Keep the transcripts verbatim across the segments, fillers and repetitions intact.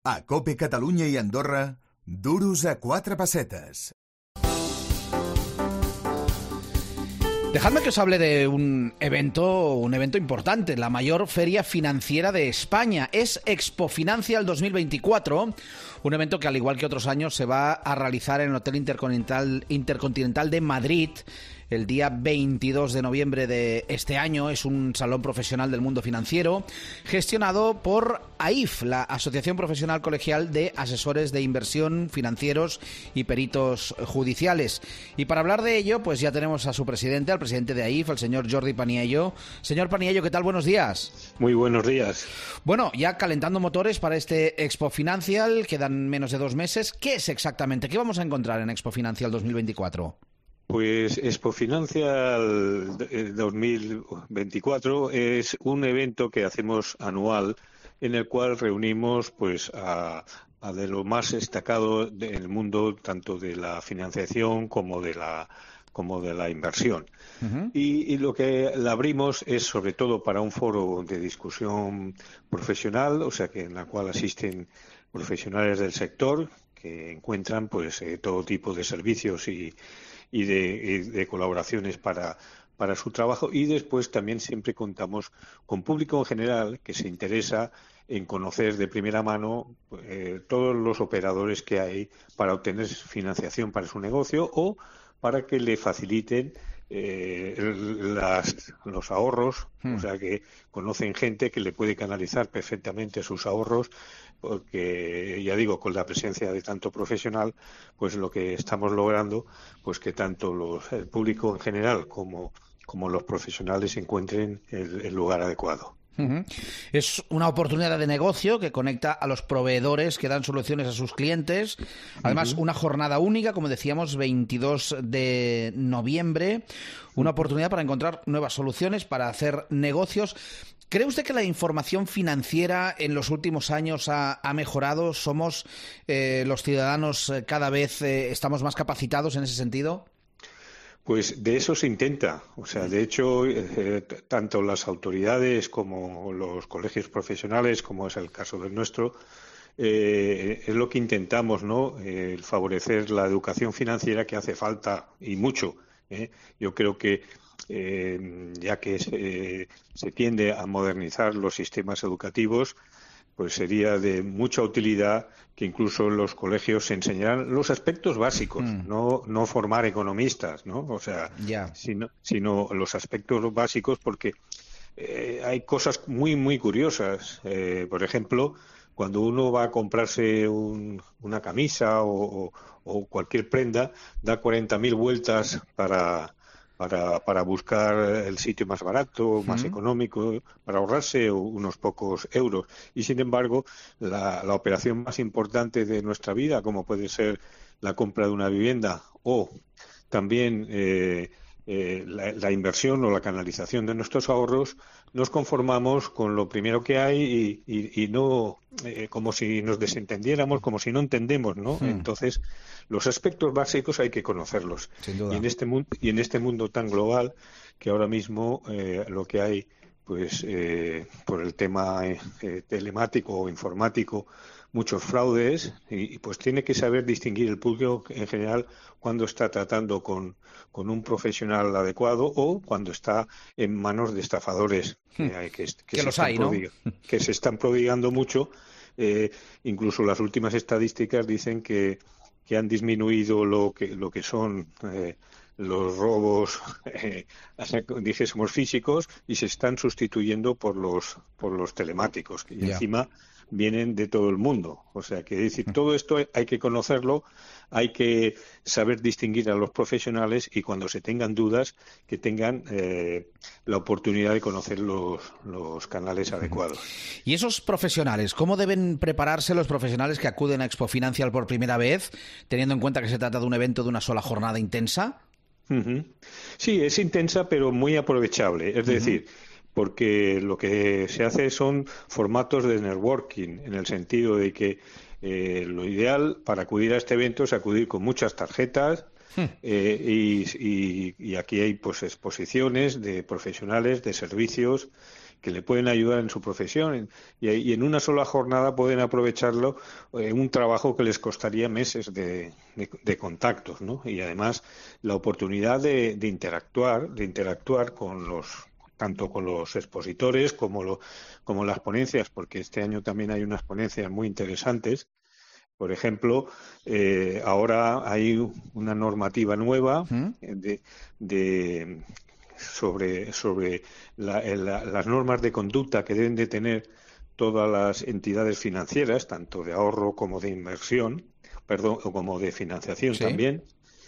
A COPE Catalunya i Andorra, duros a quatre pessetes. Dejadme que os hable de un evento, un evento importante, la mayor feria financiera de España. Es Expofinancial dos mil veinticuatro, un evento que, al igual que otros años, se va a realizar en el Hotel Intercontinental, Intercontinental de Madrid el día veintidós de noviembre de este año. Es un salón profesional del mundo financiero gestionado por A I F, la Asociación Profesional Colegial de Asesores de Inversión, Financieros y Peritos Judiciales. Y para hablar de ello, pues ya tenemos a su presidente, al presidente de A I F, el señor Jordi Paniello. Señor Paniello, ¿qué tal? Buenos días. Muy buenos días. Bueno, ya calentando motores para este Expofinancial, quedan menos de dos meses. ¿Qué es exactamente? ¿Qué vamos a encontrar en Expofinancial dos mil veinticuatro? Pues Expofinancial dos mil veinticuatro es un evento que hacemos anual en el cual reunimos pues a, a de lo más destacado del mundo, tanto de la financiación como de la como de la inversión. Uh-huh. Y, y lo que la abrimos es sobre todo para un foro de discusión profesional, o sea que en la cual asisten profesionales del sector que encuentran pues eh, todo tipo de servicios y y de, y de colaboraciones para, para su trabajo, y después también siempre contamos con público en general que se interesa en conocer de primera mano eh, todos los operadores que hay para obtener financiación para su negocio o para que le faciliten eh, las, los ahorros, hmm. o sea que conocen gente que le puede canalizar perfectamente sus ahorros, porque ya digo, con la presencia de tanto profesional, pues lo que estamos logrando, pues que tanto los, el público en general como, como los profesionales encuentren el, el lugar adecuado. Uh-huh. Es una oportunidad de negocio que conecta a los proveedores que dan soluciones a sus clientes. Además, uh-huh. una jornada única, como decíamos, veintidós de noviembre. Una uh-huh. oportunidad para encontrar nuevas soluciones, para hacer negocios. ¿Cree usted que la información financiera en los últimos años ha, ha mejorado? ¿Somos eh, los ciudadanos eh, cada vez eh, estamos más capacitados en ese sentido? Pues de eso se intenta. O sea, de hecho, eh, tanto las autoridades como los colegios profesionales, como es el caso del nuestro, eh, es lo que intentamos, ¿no? Eh, favorecer la educación financiera que hace falta y mucho. ¿eh? Yo creo que eh, ya que se, se tiende a modernizar los sistemas educativos, pues sería de mucha utilidad que incluso en los colegios se enseñaran los aspectos básicos, mm. no no formar economistas, ¿no? O sea, yeah. sino, sino los aspectos básicos, porque eh, hay cosas muy, muy curiosas. Eh, por ejemplo, cuando uno va a comprarse un, una camisa o, o, o cualquier prenda, da cuarenta mil vueltas para... Para, para buscar el sitio más barato, más uh-huh. económico, para ahorrarse unos pocos euros. Y, sin embargo, la, la operación más importante de nuestra vida, como puede ser la compra de una vivienda o también eh, eh, la, la inversión o la canalización de nuestros ahorros, nos conformamos con lo primero que hay y, y, y no eh, como si nos desentendiéramos, como si no entendemos, ¿no? Hmm. Entonces, los aspectos básicos hay que conocerlos. Sin duda. Y en este mundo y en este mundo tan global que ahora mismo eh, lo que hay, pues eh, por el tema eh, telemático o informático, muchos fraudes y, y pues tiene que saber distinguir el público en general cuando está tratando con, con un profesional adecuado o cuando está en manos de estafadores que, hay, que, que, que se los están hay, ¿no? que se están prodigando mucho. Eh, incluso las últimas estadísticas dicen que, que han disminuido lo que, lo que son eh, los robos, eh, dijésemos físicos, y se están sustituyendo por los, por los telemáticos. Y yeah. encima vienen de todo el mundo. O sea, que decir, todo esto hay que conocerlo, hay que saber distinguir a los profesionales y cuando se tengan dudas, que tengan eh, la oportunidad de conocer los, los canales adecuados. ¿Y esos profesionales, cómo deben prepararse los profesionales que acuden a Expofinancial por primera vez, teniendo en cuenta que se trata de un evento de una sola jornada intensa? Uh-huh. Sí, es intensa, pero muy aprovechable. Es uh-huh. decir, porque lo que se hace son formatos de networking, en el sentido de que eh, lo ideal para acudir a este evento es acudir con muchas tarjetas hmm. eh, y, y, y aquí hay pues exposiciones de profesionales, de servicios que le pueden ayudar en su profesión y, y en una sola jornada pueden aprovecharlo en un trabajo que les costaría meses de, de, de contactos, ¿no? Y además la oportunidad de, de interactuar, de interactuar con los tanto con los expositores como lo, como las ponencias, porque este año también hay unas ponencias muy interesantes. Por ejemplo, eh, ahora hay una normativa nueva de, de sobre sobre la, la, las normas de conducta que deben de tener todas las entidades financieras, tanto de ahorro como de inversión, perdón, o como de financiación ¿sí? también,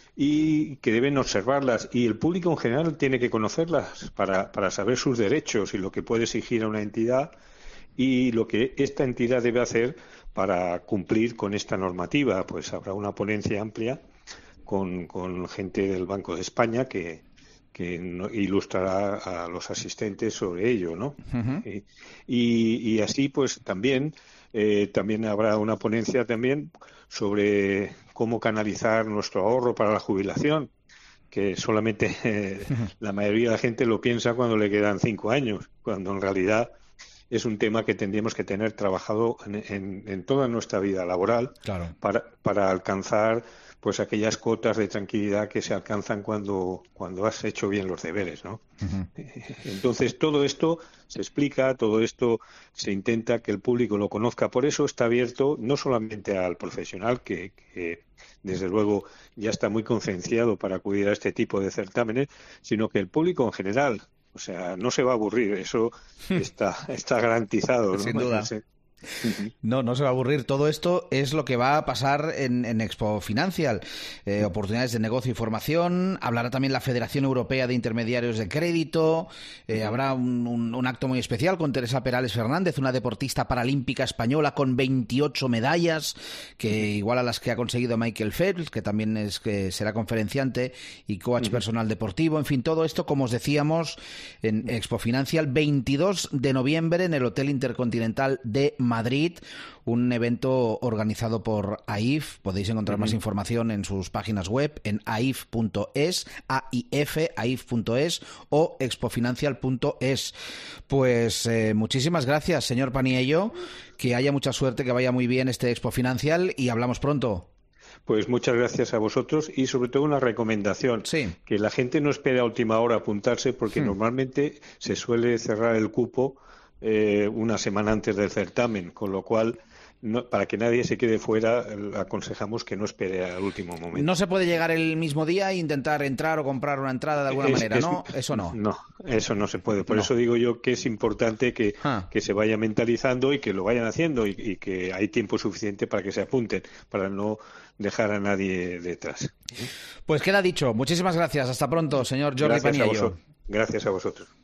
y que deben observarlas. Y el público en general tiene que conocerlas para, para saber sus derechos y lo que puede exigir a una entidad y lo que esta entidad debe hacer para cumplir con esta normativa. Pues habrá una ponencia amplia con, con gente del Banco de España que, que ilustrará a los asistentes sobre ello, ¿no? Uh-huh. y, y, y así, pues también eh, también habrá una ponencia también sobre cómo canalizar nuestro ahorro para la jubilación, que solamente eh, uh-huh. la mayoría de la gente lo piensa cuando le quedan cinco años, cuando en realidad es un tema que tendríamos que tener trabajado en, en, en toda nuestra vida laboral claro. para, para alcanzar pues aquellas cotas de tranquilidad que se alcanzan cuando, cuando has hecho bien los deberes, ¿no? Uh-huh. Entonces, todo esto se explica, todo esto se intenta que el público lo conozca. Por eso está abierto no solamente al profesional, que, que desde luego ya está muy concienciado para acudir a este tipo de certámenes, sino que el público en general. O sea, no se va a aburrir, eso está, está garantizado, ¿no? Sin duda. No, no se va a aburrir. Todo esto es lo que va a pasar en, en Expo Financial. Eh, oportunidades de negocio y formación. Hablará también la Federación Europea de Intermediarios de Crédito. Eh, habrá un, un, un acto muy especial con Teresa Perales Fernández, una deportista paralímpica española con veintiocho medallas, que igual a las que ha conseguido Michael Phelps, que también es que será conferenciante y coach personal deportivo. En fin, todo esto, como os decíamos, en Expo Financial, veintidós de noviembre en el Hotel Intercontinental de Madrid. Madrid, un evento organizado por A I F. Podéis encontrar uh-huh. más información en sus páginas web en aif punto es, A I F, aif punto es o expofinancial punto es. Pues eh, muchísimas gracias, señor Paniello. Que haya mucha suerte, que vaya muy bien este Expo Financial y hablamos pronto. Pues muchas gracias a vosotros y sobre todo una recomendación, sí. que la gente no espere a última hora apuntarse porque hmm. normalmente se suele cerrar el cupo Eh, una semana antes del certamen, con lo cual, no, para que nadie se quede fuera, aconsejamos que no espere al último momento. No se puede llegar el mismo día e intentar entrar o comprar una entrada de alguna es, manera, es, ¿no? Eso no. No, eso no se puede. Por no. eso digo yo que es importante que, ah. que se vaya mentalizando y que lo vayan haciendo y, y que hay tiempo suficiente para que se apunten, para no dejar a nadie detrás. Pues queda dicho. Muchísimas gracias. Hasta pronto, señor Jordi Paniello. Gracias a vosotros.